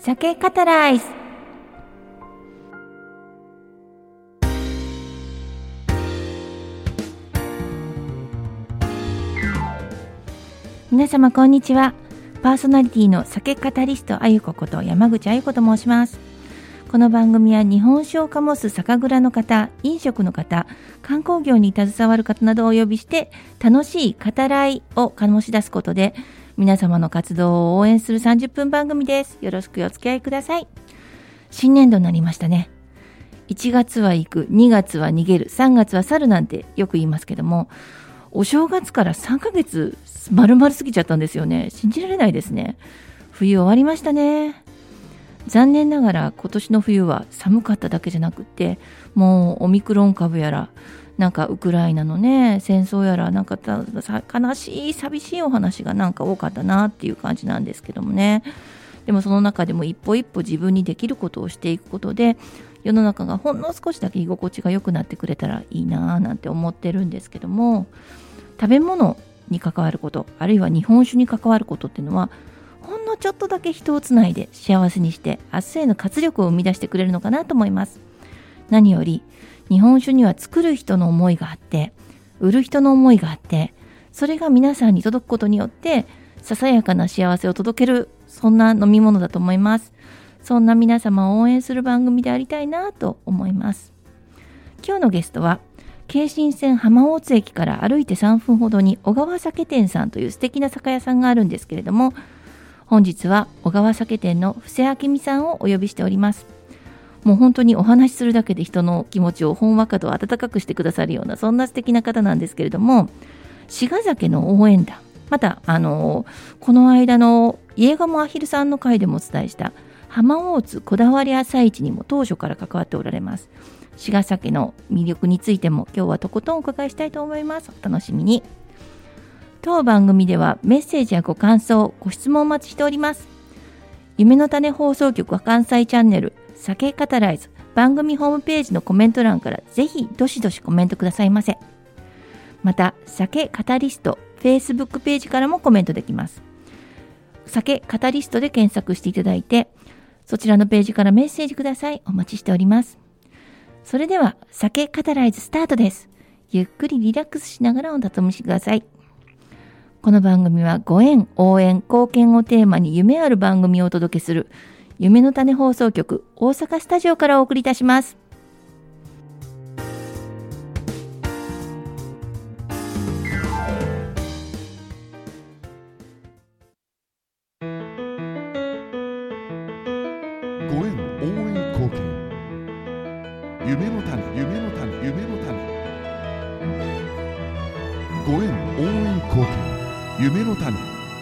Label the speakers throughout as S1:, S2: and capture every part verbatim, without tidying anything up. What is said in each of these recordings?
S1: 酒カタライズ。皆様こんにちは。パーソナリティの酒カタリストあゆここと山口あゆこと申します。この番組は日本酒を醸す酒蔵の方、飲食の方、観光業に携わる方などをお呼びして楽しい語らいを醸し出すことで皆様の活動を応援するさんじゅっぷん番組です。よろしくお付き合いください。新年度になりましたね。いちがつは行く、にがつは逃げる、さんがつは去るなんてよく言いますけども、お正月からさんかげつ丸々過ぎちゃったんですよね。信じられないですね。冬終わりましたね。残念ながら今年の冬は寒かっただけじゃなくて、もうオミクロン株やらなんかウクライナのね戦争やらなんかた悲しい寂しいお話がなんか多かったなっていう感じなんですけどもね。でもその中でも一歩一歩自分にできることをしていくことで世の中がほんの少しだけ居心地が良くなってくれたらいいななんて思ってるんですけども、食べ物に関わること、あるいは日本酒に関わることっていうのはほんのちょっとだけ人をつないで幸せにして明日への活力を生み出してくれるのかなと思います。何より日本酒には作る人の思いがあって売る人の思いがあって、それが皆さんに届くことによってささやかな幸せを届ける、そんな飲み物だと思います。そんな皆様を応援する番組でありたいなと思います。今日のゲストは京神線浜大津駅から歩いてさんぷんほどに小川酒店さんという素敵な酒屋さんがあるんですけれども、本日は小川酒店の布施明美さんをお呼びしております。もう本当にお話しするだけで人の気持ちをほんわかと温かくしてくださるようなそんな素敵な方なんですけれども、滋賀酒の応援団、またあのこの間の家鴨アヒルさんの回でもお伝えした浜大津こだわり朝市にも当初から関わっておられます。滋賀酒の魅力についても今日はとことんお伺いしたいと思います。お楽しみに。当番組ではメッセージやご感想、ご質問をお待ちしております。夢の種放送局関西チャンネル酒カタライズ番組ホームページのコメント欄からぜひどしどしコメントくださいませ。また酒カタリスト Facebook ページからもコメントできます。酒カタリストで検索していただいてそちらのページからメッセージください。お待ちしております。それでは酒カタライズスタートです。ゆっくりリラックスしながらお楽しみください。この番組はご縁、応援、貢献をテーマに夢ある番組をお届けする夢の種放送局大阪スタジオからお送りいたします。
S2: ご縁、応援、貢献、夢の種、夢の種、夢の種、ご縁、応援、貢献、夢の種。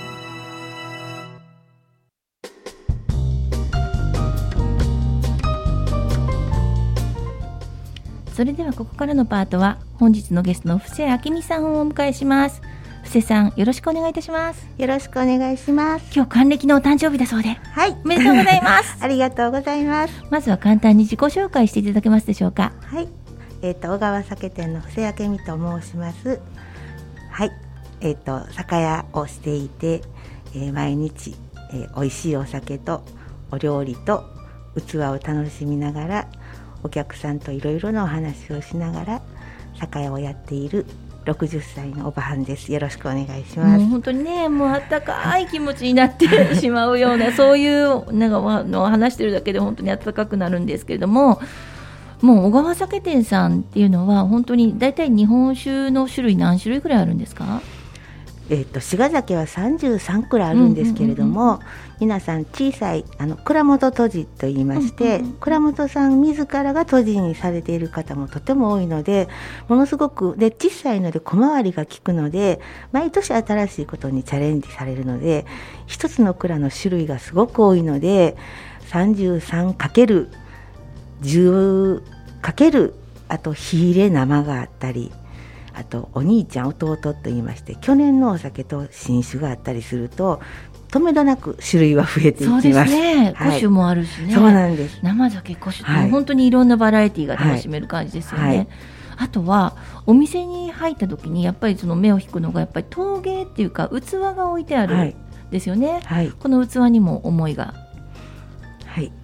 S1: それではここからのパートは本日のゲストの布施明美さんをお迎えします。布施さん、よろしくお願いいたします。
S3: よろしくお願いします。
S1: 今日還暦のお誕生日だそうで、
S3: はい、
S1: おめでとうございます
S3: ありがとうございます。
S1: まずは簡単に自己紹介していただけますでしょうか。
S3: はい、えっ、ー、と小川酒店の布施明美と申します。はい、えっ、ー、と酒屋をしていて、えー、毎日、えー、美味しいお酒とお料理と器を楽しみながらお客さんといろいろなお話をしながら酒屋をやっているろくじゅっさいのおばはんです。よろしくお願いします。
S1: もう本当にね、もうあったかい気持ちになってしまうようなそういうなんかのを話してるだけで本当に温かくなるんですけれども、もう小川酒店さんっていうのは本当にだいたい日本酒の種類何種類くらいあるんですか？
S3: えー、と滋賀酒はさんじゅうさんくらいあるんですけれども、うんうんうんうん、皆さん小さいあの蔵元杜氏といいまして、うんうんうん、蔵元さん自らが杜氏にされている方もとても多いので、ものすごくで小さいので小回りが利くので毎年新しいことにチャレンジされるので、一つの蔵の種類がすごく多いので さんじゅうさんかけるじゅう かけるあと火入れ生があったり、あとお兄ちゃん弟と言いまして去年のお酒と新酒があったりするととめどなく種類は増えていきます。
S1: そうですね、
S3: はい、
S1: 古酒もあるしね。
S3: そうなんです。
S1: 生酒古酒って、はい、本当にいろんなバラエティーが楽しめる感じですよね、はいはい、あとはお店に入った時にやっぱりその目を引くのがやっぱり陶芸っていうか器が置いてあるんですよね、はいはい、この器にも思いが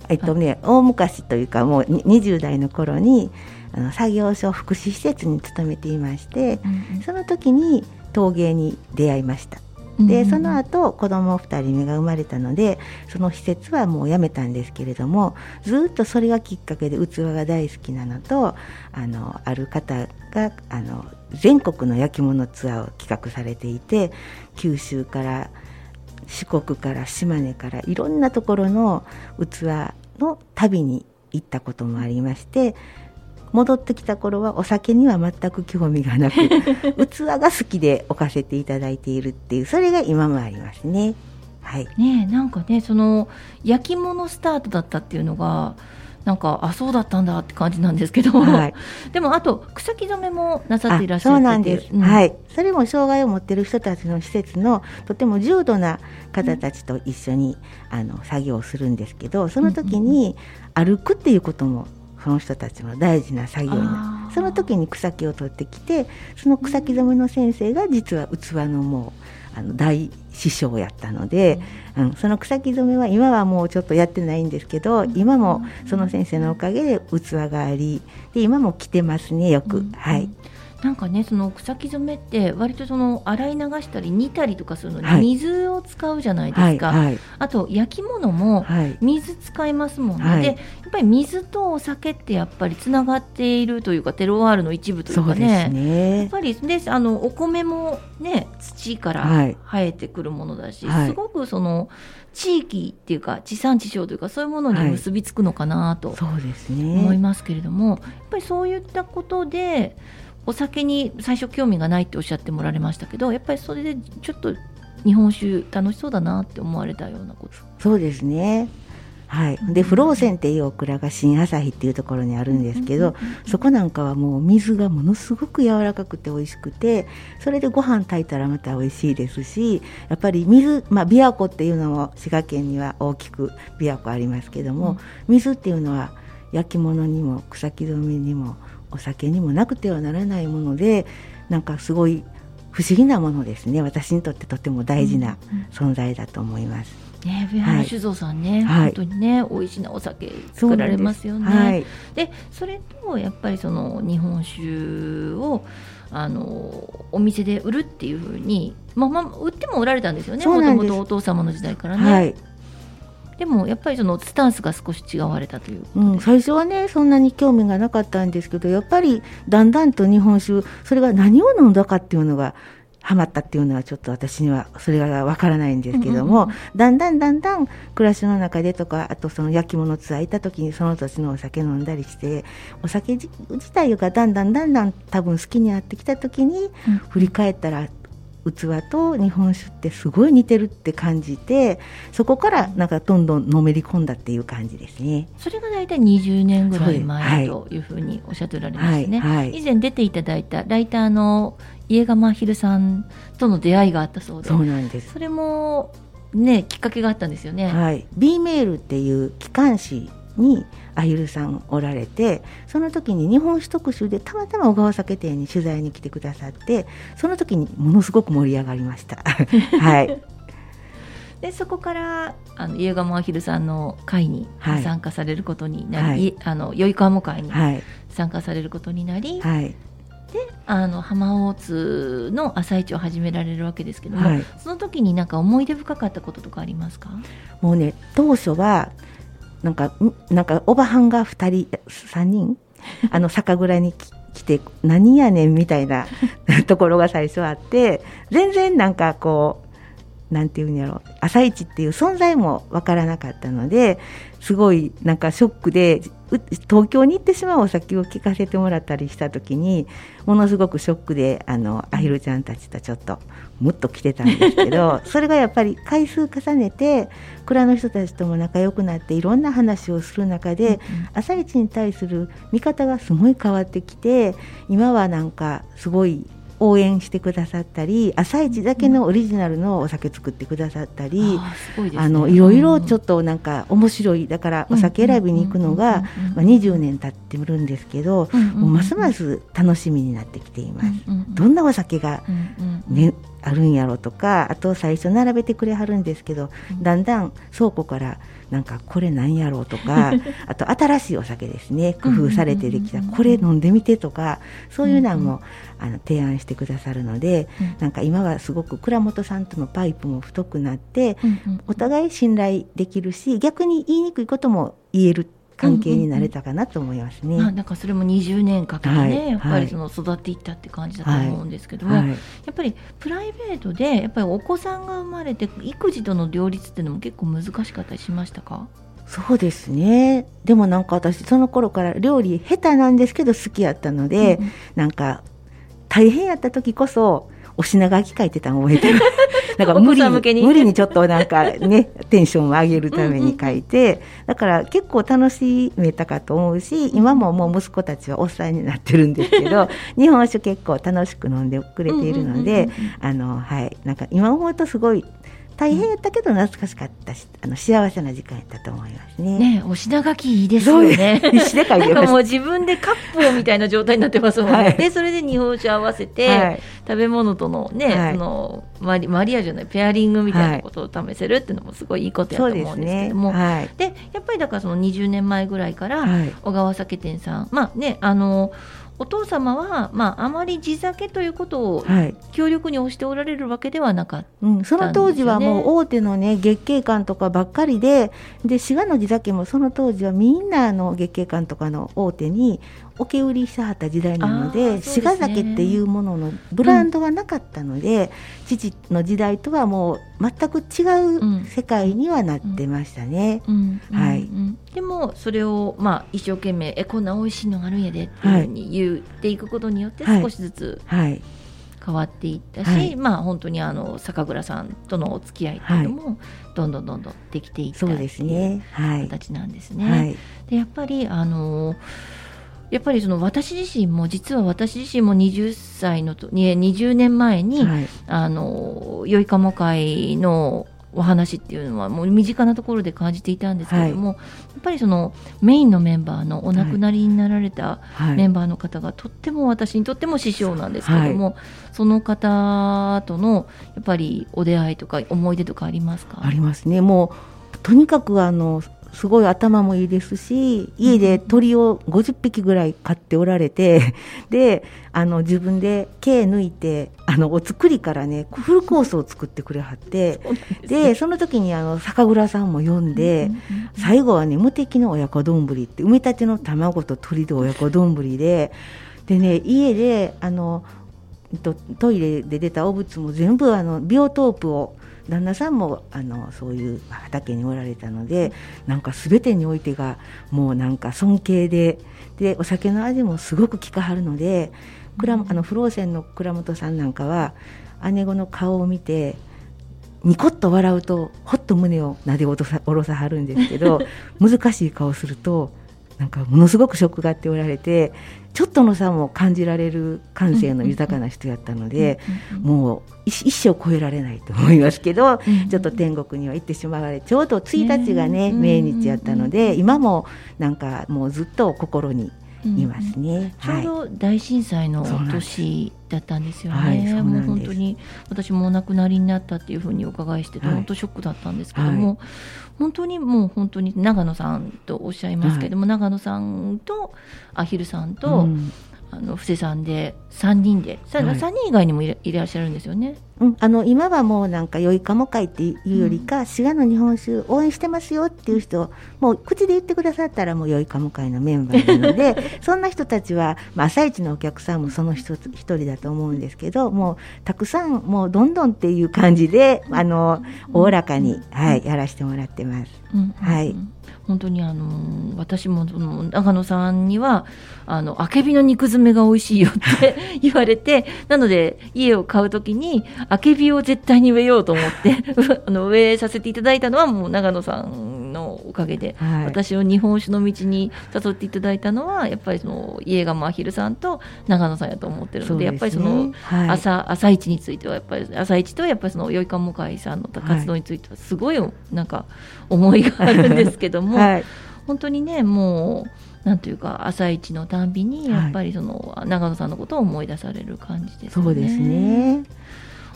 S3: えっとね、はい、大昔というかもうにじゅう代の頃にあの作業所福祉施設に勤めていまして、うんうん、その時に陶芸に出会いました。でその後子供ふたりめが生まれたのでその施設はもう辞めたんですけれども、ずっとそれがきっかけで器が大好きなのと、あのある方があの全国の焼き物ツアーを企画されていて、九州から四国から島根からいろんなところの器の旅に行ったこともありまして、戻ってきた頃はお酒には全く興味がなく器が好きで置かせていただいているっていう、それが今もありますね。はい、
S1: ねえ、なんかねその焼き物スタートだったっていうのがなんかあそうだったんだって感じなんですけど、はい、でもあと草木染めもなさっていらっしゃってて、
S3: そうなんです、うん、はい、それも障害を持っている人たちの施設のとても重度な方たちと一緒に、うん、あの作業をするんですけど、その時に歩くっていうこともその人たちの大事な作業になる。その時に草木を取ってきて、その草木染めの先生が実は器のもうあの大師匠やったので、うん、その草木染めは今はもうちょっとやってないんですけど、今もその先生のおかげで器があり、で今も着てますねよく、うん、はい。
S1: なんかねその草木染めって割とその洗い流したり煮たりとかするのに水を使うじゃないですか、はいはいはい、あと焼き物も水使いますもんね、はい、でやっぱり水とお酒ってやっぱりつながっているというかテロワールの一部というか ね,
S3: そうですね、
S1: やっぱりであのお米もね土から生えてくるものだし、はい、すごくその地域っていうか地産地消というかそういうものに結びつくのかなと思いますけれども、はい、やっぱりそういったことでお酒に最初興味がないっておっしゃってもられましたけど、やっぱりそれでちょっと日本酒楽しそうだなって思われたようなこと。
S3: そうですね、はい、で不老泉っていうお蔵が新旭っていうところにあるんですけど、うんうんうんうん、そこなんかはもう水がものすごく柔らかくて美味しくて、それでご飯炊いたらまた美味しいですし、やっぱり水、まあ、琵琶湖っていうのも滋賀県には大きく琵琶湖ありますけども、うん、水っていうのは焼き物にも草木染めにもお酒にもなくてはならないもので、なんかすごい不思議なものですね。私にとってとても大事な存在だと思います、
S1: うんうんね、上原酒造さんね、はい、本当にね美味しなお酒作られますよね。そ, はい、でそれとやっぱりその日本酒をあのお店で売るっていう風に、まあまあ、売っても売られたんですよね、もともとお父様の時代からね、はい、でもやっぱりそのスタンスが少し違われたということで、
S3: うん、最初はねそんなに興味がなかったんですけど、やっぱりだんだんと日本酒、それが何を飲んだかっていうのがハマったっていうのはちょっと私にはそれがわからないんですけども、うんうんうん、だんだんだんだん暮らしの中でとか、あとその焼き物ツアー行った時にその年のお酒飲んだりして、お酒自体がだんだんだんだん多分好きになってきた時に、うん、振り返ったら器と日本酒ってすごい似てるって感じて、そこからなんかどんどんのめり込んだっていう感じですね。
S1: それが大体にじゅうねんぐらい前というふうにおっしゃっておられますね、はいはい、以前出ていただいたライターの家賀真昼さんとの出会いがあったそうで、
S3: そうなんです。
S1: それもねきっかけがあったんですよね、
S3: はい、B メールっていう機関誌にあゆるさんおられて、その時に日本酒特集でたまたま小川酒店に取材に来てくださって、その時にものすごく盛り上がりましたはい、
S1: でそこからあの家賀真昼さんの会に参加されることになり、はい、あのよいかわも会に参加されることになり、はい、であの浜大津の朝市を始められるわけですけども、はい、その時になんか思い出深かったこととかありますか？
S3: もうね当初はなんかなんかおばはんがふたりさんにんあの酒蔵に来て何やねんみたいなところが最初あって、全然なんかこうなんていうんやろ、朝市っていう存在もわからなかったので、すごいなんかショックで、東京に行ってしまうお酒を聞かせてもらったりした時にものすごくショックで、あのアヒルちゃんたちとちょっとムッと来てたんですけどそれがやっぱり回数重ねて蔵の人たちとも仲良くなっていろんな話をする中で、うんうん、朝市に対する見方がすごい変わってきて、今はなんかすごい応援してくださったり、朝市だけのオリジナルのお酒作ってくださったり、うんあすごいですね、あのいろいろちょっとなんか面白い、だからお酒選びに行くのがにじゅうねん経ってるんですけど、うんうんうん、もうますます楽しみになってきています、うんうんうん、どんなお酒が、ね、 あるんやろとか、あと最初並べてくれはるんですけど、うん、だんだん倉庫からなんかこれなんやろうとかあと新しいお酒ですね、工夫されてできたこれ飲んでみてとか、そういうのも、うん、あの提案してくださるので、うん、なんか今はすごく倉本さんとのパイプも太くなって、うんうん、お互い信頼できるし、逆に言いにくいことも言える関係になれたかなと思いますね。
S1: うんうんうん、なんかそれもにじゅうねんかけてね、はい、やっぱりその育っていったって感じだと思うんですけども、はいはい、やっぱりプライベートでやっぱりお子さんが生まれて育児との両立っていうのも結構難しかったりしましたか？
S3: そうですね。でもなんか私その頃から料理下手なんですけど好きやったので、うんうん、なんか大変やった時こそお品書き書いてたの覚えてるなんか無理 に, 無理にちょっとなんかねテンションを上げるために書いて、うんうん、だから結構楽しめたかと思うし、今ももう息子たちはおっさんになってるんですけど日本酒結構楽しく飲んでくれているので、あのはいなんか今思うとすごい大変やったけど懐かしかったし、あの幸せな時間やったと思いますね。
S1: ね、お品書きいいですよね。
S3: 必死で書いてました。
S1: なんかもう自分でカップをみたいな状態になってますもんね。はい、でそれで日本酒合わせて、はい、食べ物とのね、はい、そのマリ、マリアージュのペアリングみたいなことを試せるっていうのもすごいいいことやと思うんですけども、はい、でやっぱりだからそのにじゅうねんまえぐらいから小川酒店さん、まあねあのお父様は、まあ、あまり地酒ということを強力に推しておられるわけではなかったんですよね。うん、その当時はもう大手の、ね、月桂冠とかばっかりで、で滋賀の地酒もその当時はみんなの月桂冠とかの大手におけ売りしてはった時代なの で, で、ね、滋賀酒っていうもののブランドはなかったので、うん、父の時代とはもう全く違う世界にはなってましたね。 でもそれを、まあ、一生懸命えこんな美味しいのがあるんやでっていうふうに言っていくことによって少しずつ変わっていったし、はいはい、まあ、本当にあの酒蔵さんとのお付き合いっていうのもどんどんどんどんできていったっていう形なんですね。はい、でやっぱりあのやっぱりその私自身も実は私自身もはたちのとにじゅうねんまえに、はい、あのよいかも会のお話っていうのはもう身近なところで感じていたんですけれども、はい、やっぱりそのメインのメンバーのお亡くなりになられたメンバーの方がとっても私にとっても師匠なんですけれども、はい、その方とのやっぱりお出会いとか思い出とかありますか？
S3: ありますね。もうとにかくあのすごい頭もいいですし、家で鳥をごじゅっぴきぐらい飼っておられて、であの自分で毛抜いてあのお作りからねフルコースを作ってくれはって、そ で, ね、でその時にあの酒蔵さんも呼んで、うんうんうん、最後はね無敵の親子丼って埋め立ての卵と鶏で親子丼ででね家であのトイレで出たお物も全部あのビオトープを旦那さんもあのそういう畑におられたので、なんか全てにおいてがもうなんか尊敬で、でお酒の味もすごく効かはるので、うん、あのフローセンの倉本さんなんかは姉子の顔を見てニコッと笑うとほっと胸をなで下ろさはるんですけど難しい顔するとなんかものすごくショックがあっておられて、ちょっとの差も感じられる感性の豊かな人やったので、もう一生超えられないと思いますけど、ちょっと天国には行ってしまわれ、ちょうどついたちがね命日やったので、今もなんかもうずっと心にいますね。
S1: ちょうど大震災の年だったんですよね。もう本当に私もお亡くなりになったっていうふうにお伺いしてて、本当ショックだったんですけども、本当にもう本当に長野さんとおっしゃいますけども、長野さんとアヒルさんと、あの布施さんでさんにんで、さんにん以外にも い, いらっしゃるんですよね。
S3: うん、あの今はもうなんかよいかも会っていうよりか、うん、滋賀の日本酒応援してますよっていう人、もう口で言ってくださったらもうよいかも会のメンバーなのでそんな人たちは、まあ、朝一のお客さんもその一人だと思うんですけど、もうたくさんもうどんどんっていう感じであのおおらかに、はい、やらせてもらってます。うん、はい、
S1: 本当にあの私もその長野さんにはあのあけびの肉詰めが美味しいよって言われてなので家を買うときにあけびを絶対に植えようと思ってあの植えさせていただいたのはもう長野さんのおかげで、はい、私を日本酒の道に誘っていただいたのはやっぱりその家がまひるさんと長野さんやと思ってるの で, で、ね、やっぱりその 朝,、はい、朝市についてはやっぱり朝市とやっぱりそのよいかも会さんの活動についてはすごいなんか思いがあるんですけども、はい、本当にねもうなんというか朝一のたんびにやっぱりその長野さんのことを思い出される感じですね。
S3: そうですね。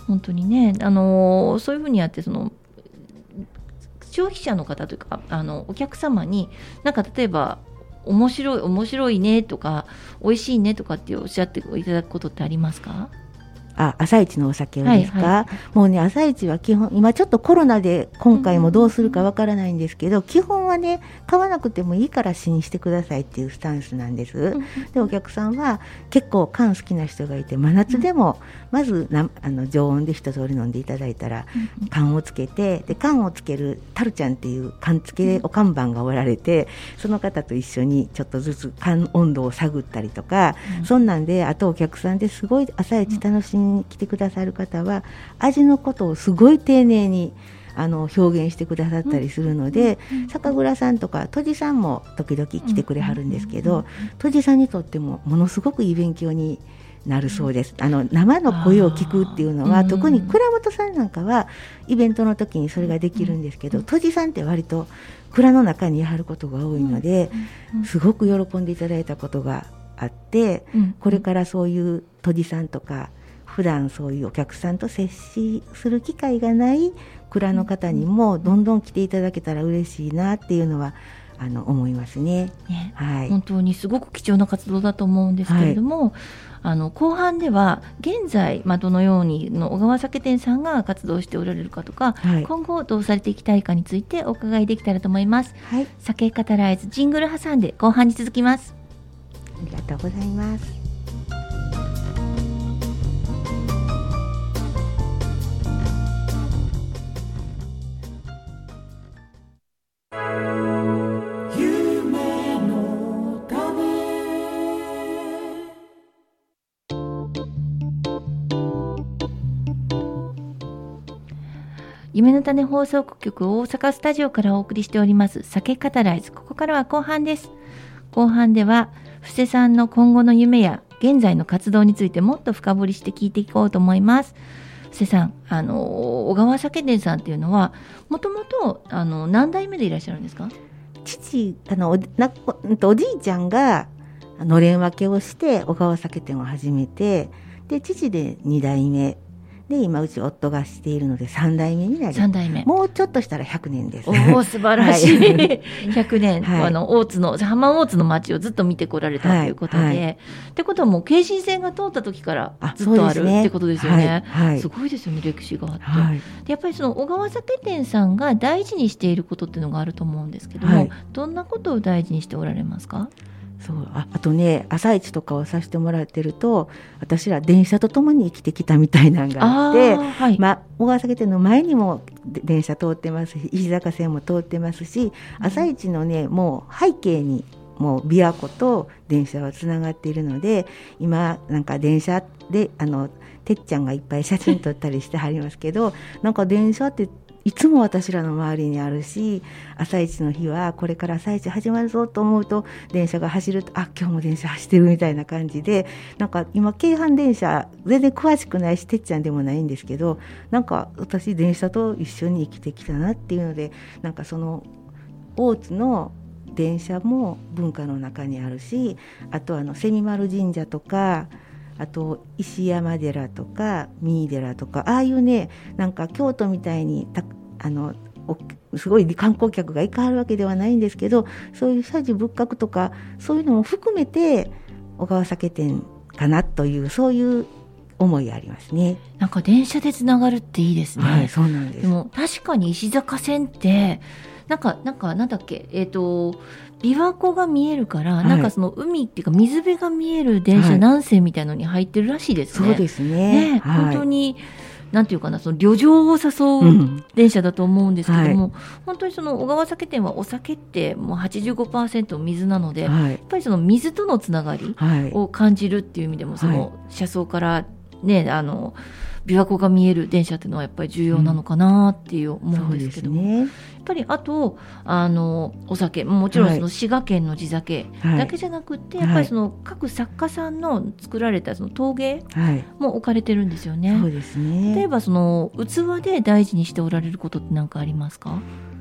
S1: 本当にね、あのそういうふうにやってその消費者の方というかあのお客様になんか例えば面白い面白いねとか美味しいねとかっておっしゃっていただくことってありますか？
S3: あ、朝市のお酒をですか、
S1: はいはい、
S3: もうね朝市は基本今ちょっとコロナで今回もどうするかわからないんですけど、うん、基本はね買わなくてもいいから試飲してくださいっていうスタンスなんです、うん、でお客さんは結構缶好きな人がいて真夏でもまずなあの常温で一通り飲んでいただいたら、うん、缶をつけてで缶をつけるタルちゃんっていう缶付けお看板がおられて、その方と一緒にちょっとずつ缶温度を探ったりとか、うん、そんなんであとお客さんですごい朝市楽しみに来てくださる方は味のことをすごい丁寧にあの表現してくださったりするので、うん、酒蔵さんとか杜氏さんも時々来てくれはるんですけど、杜氏さんにとってもものすごくいい勉強になるそうです。あの生の声を聞くっていうのは、うん、特に倉本さんなんかはイベントの時にそれができるんですけど、杜氏さんって割と蔵の中にいはることが多いので、すごく喜んでいただいたことがあって、これからそういう杜氏さんとか普段そういうお客さんと接しする機会がない蔵の方にもどんどん来ていただけたら嬉しいなっていうのはあの思いますね。
S1: ね、
S3: はい、
S1: 本当にすごく貴重な活動だと思うんですけれども、はい、あの後半では現在、まあ、どのようにの小川酒店さんが活動しておられるかとか、はい、今後どうされていきたいかについてお伺いできたらと思います。はい、酒カタライズジングル挟んで後半に続きます。
S3: ありがとうございます。
S1: 夢の種放送局大阪スタジオからお送りしております酒カタライズ。ここからは後半です。後半では布施さんの今後の夢や現在の活動についてもっと深掘りして聞いていこうと思います。布施さん、あの小川酒店さんっていうのはもともとあの何代目でいらっしゃるんですか？
S3: 父あの お, なおじいちゃんがのれん分けをして小川酒店を始めて、で父でに代目で今うち夫がしているのでさん代目になり
S1: さん代目、
S3: もうちょっとしたらひゃくねんです。
S1: おー素晴らしい、はい、ひゃくねん、はい、あの大津の浜大津の町をずっと見てこられたということで、はいはい、ってことはもう京神線が通った時からずっとあるってことですよね。はいはい、すごいですよね、歴史があって、はい、でやっぱりその小川酒店さんが大事にしていることっていうのがあると思うんですけども、はい、どんなことを大事にしておられますか？
S3: そう あ, あとね朝市とかをさせてもらってると、私ら電車とともに生きてきたみたいなのがあって、はい、まあ、小川酒店の前にも電車通ってますし、石坂線も通ってますし、朝市のねもう背景にもう琵琶湖と電車はつながっているので、今なんか電車であのてっちゃんがいっぱい写真撮ったりしてはりますけどなんか電車っていつも私らの周りにあるし、朝市の日はこれから朝市始まるぞと思うと電車が走ると、あ今日も電車走ってるみたいな感じで、なんか今京阪電車全然詳しくないしてっちゃんでもないんですけど、なんか私電車と一緒に生きてきたなっていうので、なんかその大津の電車も文化の中にあるし、あとあの蝉丸神社とか、あと石山寺とか三井寺とか、ああいうねなんか京都みたいにたあのすごい観光客が行かはるわけではないんですけど、そういう社寺仏閣とかそういうのも含めて小川酒店かなという、そういう思いありますね。
S1: なんか電車でつながるっていいですね。
S3: はい、そうなんです。
S1: でも確かに石坂線ってなんかなんかなんだっけ、えっと琵琶湖が見えるから、はい、なんかその海っていうか水辺が見える電車何線みたいなのに入ってるらしいですね。
S3: そうですね。
S1: ね、はい、本当になんていうかな、その旅情を誘う電車だと思うんですけども、うんはい、本当にその小川酒店はお酒ってもう はちじゅうごパーセント 水なので、はい、やっぱりその水とのつながりを感じるっていう意味でも、その車窓からね、あの琵琶湖が見える電車っていうのはやっぱり重要なのかなっていう思うんですけども、うんね、やっぱりあとあのお酒もちろんその滋賀県の地酒だけじゃなくて、はい、やっぱりその各作家さんの作られたその陶芸も置かれてるんですよね。はい、
S3: そうですね。
S1: 例えばその器で大事にしておられることって何かありますか？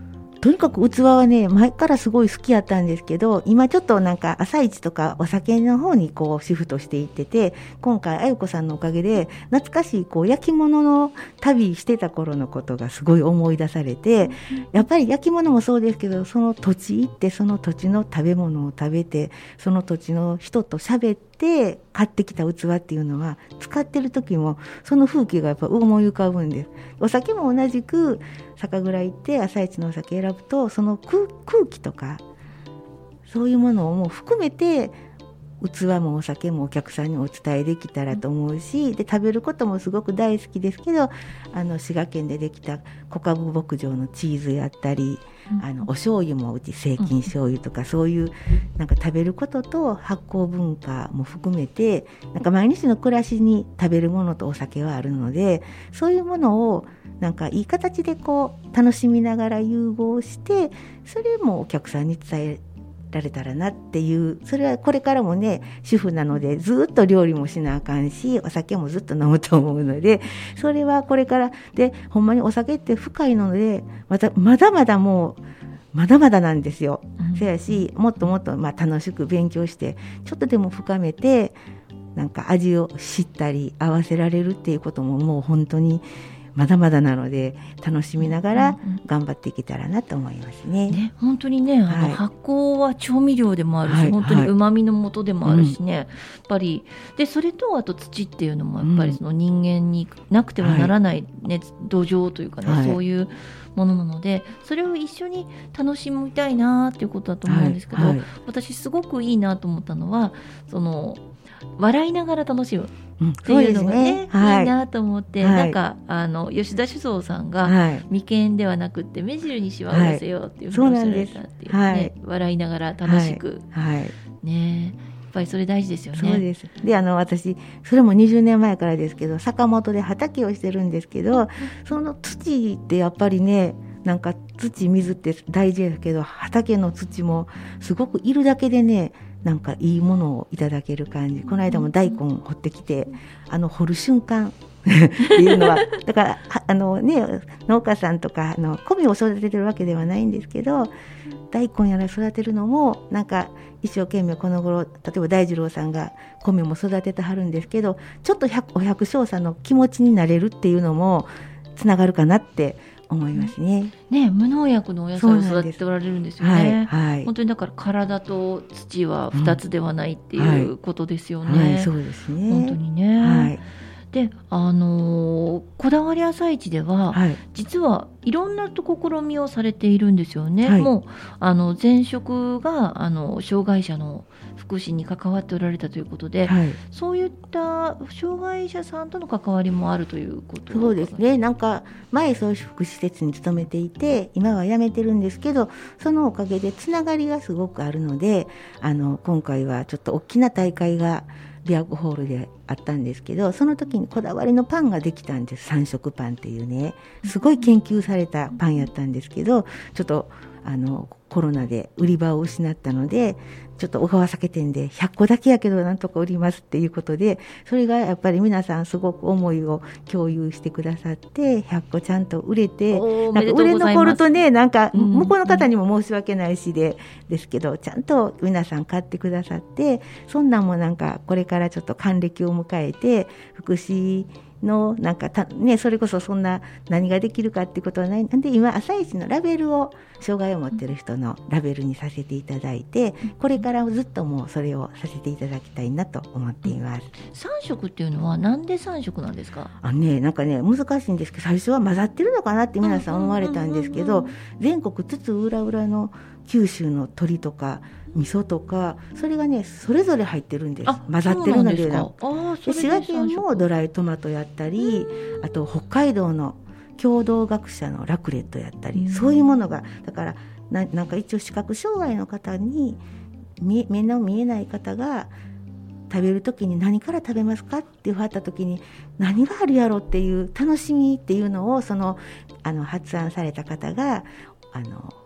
S3: とにかく器はね前からすごい好きやったんですけど、今ちょっとなんか朝市とかお酒の方にこうシフトしていってて、今回あゆこさんのおかげで懐かしいこう焼き物の旅してた頃のことがすごい思い出されて、やっぱり焼き物もそうですけど、その土地行ってその土地の食べ物を食べてその土地の人と喋って買ってきた器っていうのは使ってる時もその風景がやっぱ思い浮かぶんです。お酒も同じく酒蔵行って朝市のお酒選ぶとその 空, 空気とかそういうものをもう含めて器もお酒もお客さんにお伝えできたらと思うし、で食べることもすごく大好きですけど、あの滋賀県でできた小株牧場のチーズやったり、うん、あのお醤油もうち正金醤油とか、うん、そういうなんか食べることと発酵文化も含めてなんか毎日の暮らしに食べるものとお酒はあるので、そういうものをなんかいい形でこう楽しみながら融合して、それもお客さんに伝えられたらなっていう、それはこれからもね主婦なのでずっと料理もしなあかんしお酒もずっと飲むと思うので、それはこれからでほんまにお酒って深いのでまたまだまだもうまだまだなんですよ、うん、せやしもっともっとまあ楽しく勉強してちょっとでも深めてなんか味を知ったり合わせられるっていうことももう本当にまだまだなので楽しみながら頑張っていけたらなと思いますね。
S1: ね、本当にね、あの、はい、発酵は調味料でもあるし、はい、本当に旨味の元でもあるしね、はい、やっぱりでそれとあと土っていうのもやっぱりその人間になくてはならない、ね、はい、土壌というかね、はい、そういうものなのでそれを一緒に楽しみたいなっていうことだと思うんですけど、はいはい、私すごくいいなと思ったのはその笑いながら楽しむっていうのがね、うんね、はい、いいなと思って、はい、なんかあの吉田酒造さんが、はい、眉間ではなくって目汁にしわを寄せようっていうふうにおっしゃられたっていうね、はい、笑いながら楽しく、はいはい、ね、やっぱりそれ大事ですよね。
S3: そうです。であの私それもにじゅうねんまえからですけど坂本で畑をしてるんですけど、その土ってやっぱりねなんか土水って大事ですけど畑の土もすごくいるだけでねなんかいいものをいただける感じ。この間も大根掘ってきてあの掘る瞬間っていうのはだからあの、ね、農家さんとかあの米を育ててるわけではないんですけど大根やら育てるのもなんか一生懸命この頃例えば大二郎さんが米も育ててはるんですけどちょっとお百姓さんの気持ちになれるっていうのもつながるかなって思いますね。
S1: ね、無農薬のお野菜を育てておられるんですよね。
S3: はいはい、
S1: 本当にだから体と土はふたつではないっていうことですよね。うんはいはい、
S3: そうですね。
S1: 本当にね。はい、で、あのー、こだわり朝市では、はい、実はいろんなと試みをされているんですよね。はい、もうあの前職があの障害者の福祉に関わっておられたということで、はい、そういった障害者さんとの関わりもあるということ。
S3: そうですね。なんか前そういう福祉施設に勤めていて今は辞めてるんですけどそのおかげでつながりがすごくあるのであの今回はちょっと大きな大会がビアホールであったんですけどその時にこだわりのパンができたんです。三色パンっていうねすごい研究されたパンやったんですけどちょっとあのコロナで売り場を失ったのでちょっと小川酒店でひゃっこだけやけどなんとか売りますっていうことでそれがやっぱり皆さんすごく思いを共有してくださってひゃっこちゃんと売れてなんか売れ残るとねなんか向こうの方にも申し訳ないしでですけどちゃんと皆さん買ってくださってそんなんもなんかこれからちょっと還暦を迎えて福祉のなんかた、ね、それこそそんな何ができるかっていうことはないので今朝市のラベルを障害を持っている人のラベルにさせていただいてこれからずっともうそれをさせていただきたいなと思っています。
S1: さん色っていうのはなんでさん色なんですか？
S3: あ、ね、なんかね難しいんですけど最初は混ざってるのかなって皆さん思われたんですけど全国津々浦々の九州の鶏とか味噌とかそれがねそれぞれ入ってるんです。混ざってるのでなで滋賀県もドライトマトやったりあと北海道の共同学者のラクレットやったりそういうものがだからな、なんか一応視覚障害の方に目の見えない方が食べるときに何から食べますかって言われたときに何があるやろっていう楽しみっていうのをその、あの発案された方があの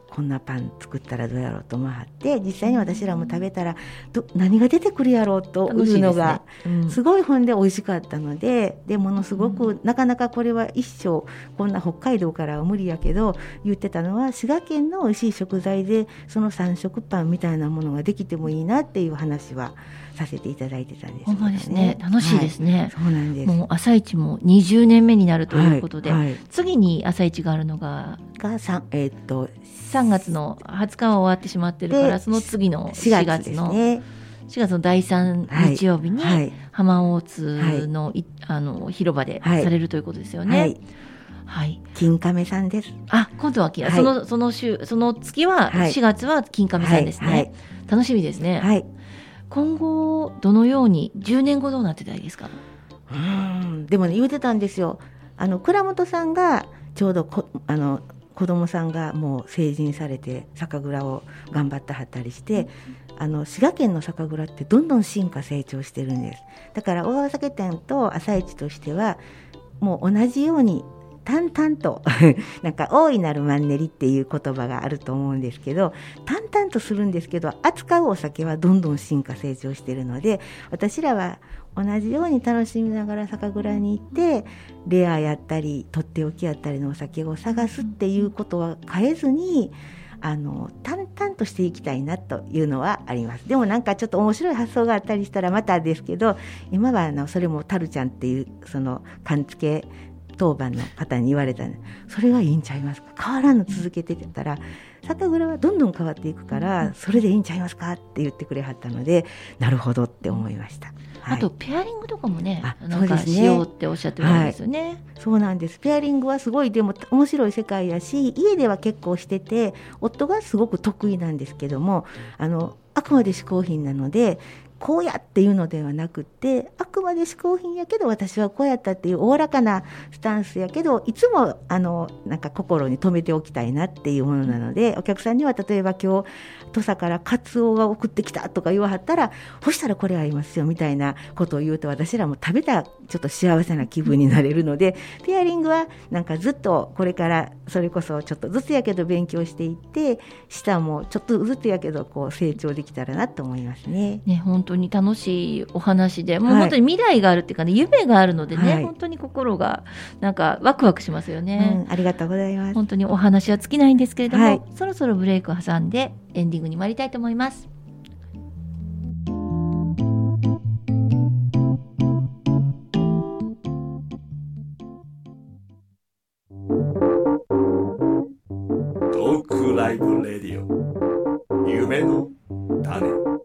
S3: こんなパン作ったらどうやろうと思って実際に私らも食べたらど何が出てくるやろうというのがすごい本で美味しかったので、でものすごく、うん、なかなかこれは一生こんな北海道からは無理やけど言ってたのは滋賀県の美味しい食材でその三色パンみたいなものができてもいいなっていう話はさせていただいてたんです、ね、
S1: ほんまですね。楽しいですね、はい、
S3: そうなんです。
S1: もう朝市もにじゅうねんめになるということで、
S3: はいはい、
S1: 次に朝市があるのが
S3: が 3, えー、っと
S1: さんがつのはつかは終わってしまってるからその次のしがつのしがつのだいさん日曜日に浜大津 の,、はい、あの広場でされるということですよね。はいはい、
S3: 金亀さんです。
S1: あ、今度は、はい、そのその週その月は、はい、しがつは金亀さんですね、はいはい、楽しみですね、はい、今後どのようにじゅうねんごどうなってたらいいですか？
S3: うーんでもね言うてたんですよ。あの倉本さんがちょうどこあの子供さんがもう成人されて酒蔵を頑張ってはったりして、あの滋賀県の酒蔵ってどんどん進化成長してるんです。だから小川酒店と朝市としてはもう同じように淡々となんか大いなるマンネリっていう言葉があると思うんですけど、淡々とするんですけど扱うお酒はどんどん進化成長しているので、私らは同じように楽しみながら酒蔵に行ってレアやったりとっておきやったりのお酒を探すっていうことは変えずにあの淡々としていきたいなというのはあります。でもなんかちょっと面白い発想があったりしたらまたですけど、今はあのそれもタルちゃんっていうその勘付け当番の方に言われたんで、それがいいんちゃいますか、変わらぬ続けてたら酒蔵はどんどん変わっていくからそれでいいんちゃいますかって言ってくれはったので、なるほどって思いました、はい、
S1: あとペアリングとかもね、なんかしようっておっしゃってるんですよね、はい、
S3: そうなんです。ペアリングはすごいでも面白い世界やし、家では結構してて夫がすごく得意なんですけども、あのあくまで嗜好品なのでこうやっていうのではなくて、あくまで嗜好品やけど私はこうやったっていうおおらかなスタンスやけど、いつもあのなんか心に留めておきたいなっていうものなので、お客さんには例えば今日土佐からカツオが送ってきたとか言わはったら、そしたらこれありますよみたいなことを言うと私らも食べたちょっと幸せな気分になれるので、ペアリングはなんかずっとこれからそれこそちょっとずつやけど勉強していって、舌もちょっとずつやけどこう成長できたらなと思いますね。
S1: ね、本当に楽しいお話で、もう本当に未来があるっていうかね、はい、夢があるのでね、はい、本当に心がなんかワクワクしますよね、
S3: うん、ありがとうございます。
S1: 本当にお話は尽きないんですけれども、はい、そろそろブレイクを挟んでエンディングに参りたいと思います。
S4: トークライブレディオ、夢の種。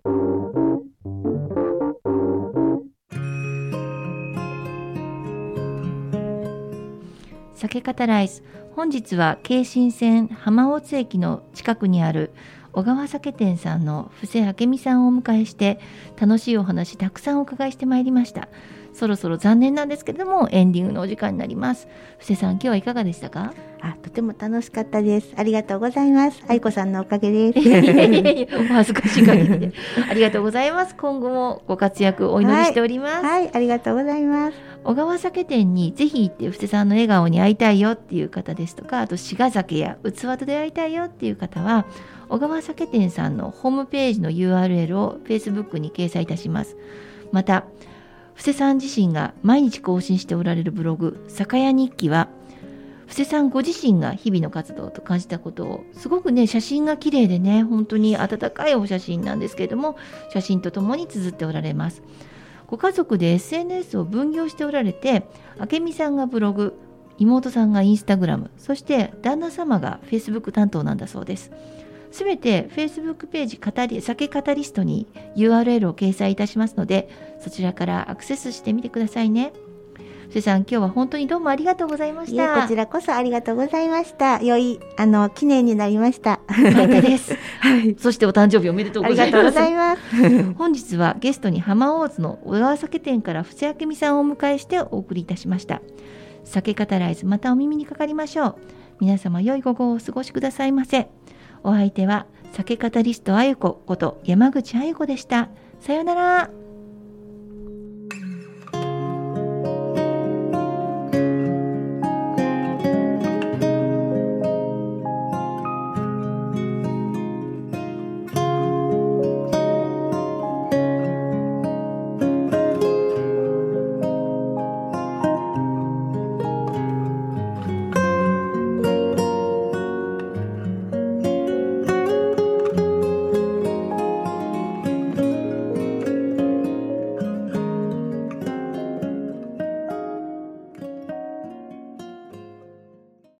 S1: 酒語ライス、本日は京浜線浜大津駅の近くにある小川酒店さんの布施明美さんをお迎えして楽しいお話たくさんお伺いしてまいりました。そろそろ残念なんですけれどもエンディングのお時間になります。布施さん、今日はいかがでしたか？
S3: あ、とても楽しかったです。ありがとうございます。愛子さんのおかげです。
S1: お恥ずかしい限りでありがとうございます。今後もご活躍お祈りしております。
S3: はい、はい、ありがとうございます。
S1: 小川酒店にぜひ行って布施さんの笑顔に会いたいよっていう方ですとか、あと滋賀酒や器と出会いたいよっていう方は小川酒店さんのホームページの ユーアールエル を Facebook に掲載いたします。また布施さん自身が毎日更新しておられるブログ酒屋日記は、布施さんご自身が日々の活動と感じたことをすごくね、写真が綺麗でね、本当に温かいお写真なんですけれども、写真とともに綴っておられます。ご家族で エスエヌエス を分業しておられて、明美さんがブログ、妹さんがインスタグラム、そして旦那様が Facebook 担当なんだそうです。すべて Facebook ページ語り酒カタリストに ユーアールエル を掲載いたしますので、そちらからアクセスしてみてくださいね。布施さん、今日は本当にどうもありがとうございました。
S3: いえ、こちらこそありがとうございました。良いあの記念になりました。
S1: よかったです、はい、そしてお誕生日おめでとうございます。
S3: ありがとうございます
S1: 本日はゲストに浜大津の小川酒店から布施明美さんをお迎えしてお送りいたしました。酒語ライズ、またお耳にかかりましょう。皆様良い午後をお過ごしくださいませ。お相手は酒語リストあゆここと山口あゆこでした。さようなら。